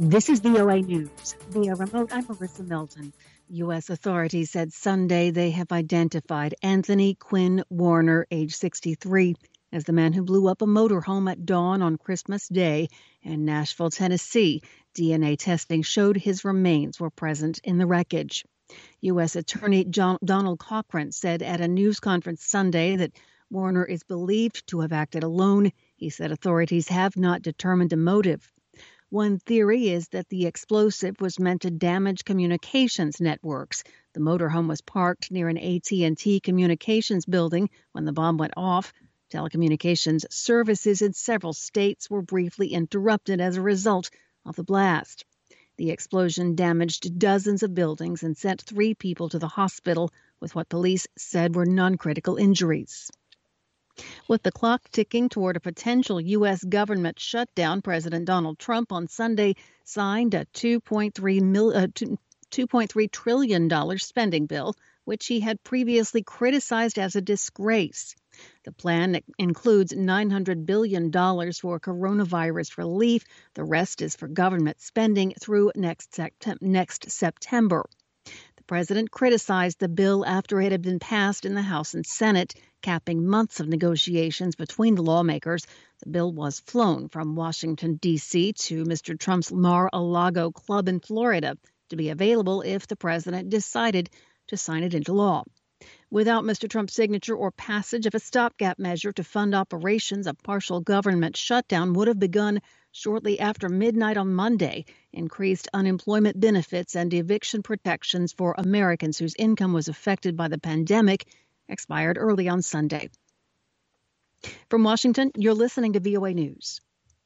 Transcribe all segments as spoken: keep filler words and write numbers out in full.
This is V O A News. Via remote, I'm Marissa Melton. U S authorities said Sunday they have identified Anthony Quinn Warner, age sixty-three, as the man who blew up a motorhome at dawn on Christmas Day in Nashville, Tennessee. D N A testing showed his remains were present in the wreckage. U S Attorney John, Donald Cochran said at a news conference Sunday that Warner is believed to have acted alone. He said authorities have not determined a motive. One theory is that the explosive was meant to damage communications networks. The motorhome was parked near an A T and T communications building when the bomb went off. Telecommunications services in several states were briefly interrupted as a result of the blast. The explosion damaged dozens of buildings and sent three people to the hospital with what police said were non-critical injuries. With the clock ticking toward a potential U S government shutdown, President Donald Trump on Sunday signed a two point three trillion dollars spending bill, which he had previously criticized as a disgrace. The plan includes nine hundred billion dollars for coronavirus relief. The rest is for government spending through next, Septem- next September. The president criticized the bill after it had been passed in the House and Senate, capping months of negotiations between the lawmakers. The bill was flown from Washington, D C to Mister Trump's Mar-a-Lago club in Florida to be available if the president decided to sign it into law. Without Mister Trump's signature or passage of a stopgap measure to fund operations, a partial government shutdown would have begun shortly after midnight on Monday. Increased unemployment benefits and eviction protections for Americans whose income was affected by the pandemic expired early on Sunday. From Washington, you're listening to V O A News.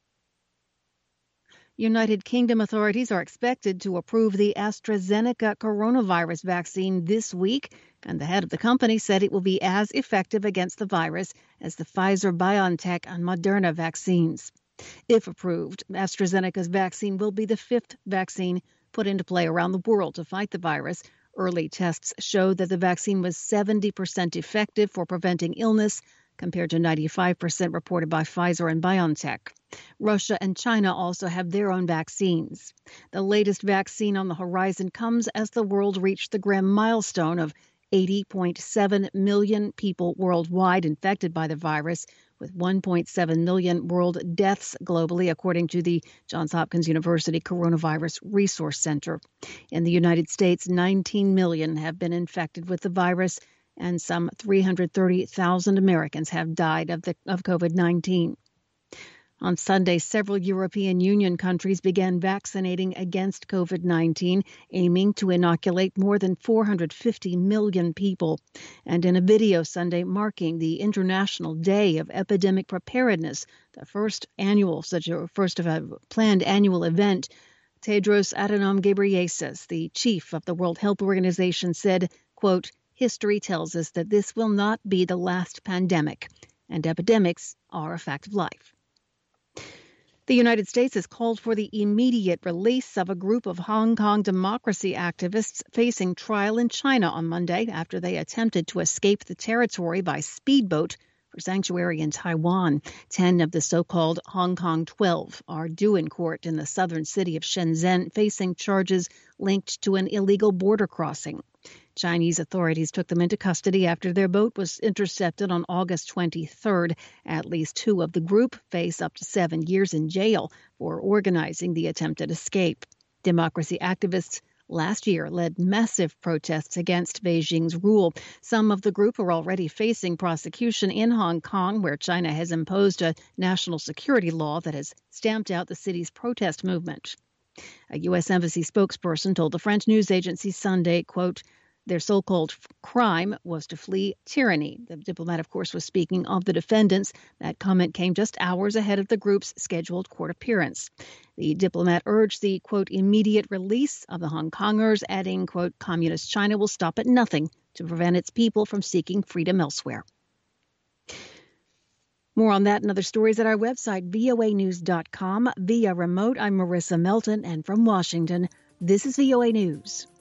United Kingdom authorities are expected to approve the AstraZeneca coronavirus vaccine this week, and the head of the company said it will be as effective against the virus as the Pfizer-BioNTech and Moderna vaccines. If approved, AstraZeneca's vaccine will be the fifth vaccine put into play around the world to fight the virus. Early tests showed that the vaccine was seventy percent effective for preventing illness, compared to ninety-five percent reported by Pfizer and BioNTech. Russia and China also have their own vaccines. The latest vaccine on the horizon comes as the world reached the grim milestone of eighty point seven million people worldwide infected by the virus, with one point seven million world deaths globally, according to the Johns Hopkins University Coronavirus Resource Center. In the United States, nineteen million have been infected with the virus, and some three hundred thirty thousand Americans have died of, the, of COVID nineteen. On Sunday, several European Union countries began vaccinating against COVID nineteen, aiming to inoculate more than four hundred fifty million people. And in a video Sunday marking the International Day of Epidemic Preparedness, the first annual, such a first of a planned annual event, Tedros Adhanom Ghebreyesus, the chief of the World Health Organization, said, quote, "History tells us that this will not be the last pandemic, and epidemics are a fact of life." The United States has called for the immediate release of a group of Hong Kong democracy activists facing trial in China on Monday after they attempted to escape the territory by speedboat for sanctuary in Taiwan. Ten of the so-called Hong Kong twelve are due in court in the southern city of Shenzhen, facing charges linked to an illegal border crossing. Chinese authorities took them into custody after their boat was intercepted on August twenty-third. At least two of the group face up to seven years in jail for organizing the attempted escape. Democracy activists last year led massive protests against Beijing's rule. Some of the group are already facing prosecution in Hong Kong, where China has imposed a national security law that has stamped out the city's protest movement. A U S embassy spokesperson told the French news agency Sunday, quote, "Their so-called crime was to flee tyranny." The diplomat, of course, was speaking of the defendants. That comment came just hours ahead of the group's scheduled court appearance. The diplomat urged the, quote, "immediate release of the Hong Kongers," adding, quote, "Communist China will stop at nothing to prevent its people from seeking freedom elsewhere." More on that and other stories at our website, V O A news dot com. Via remote, I'm Marissa Melton, and from Washington, this is V O A News.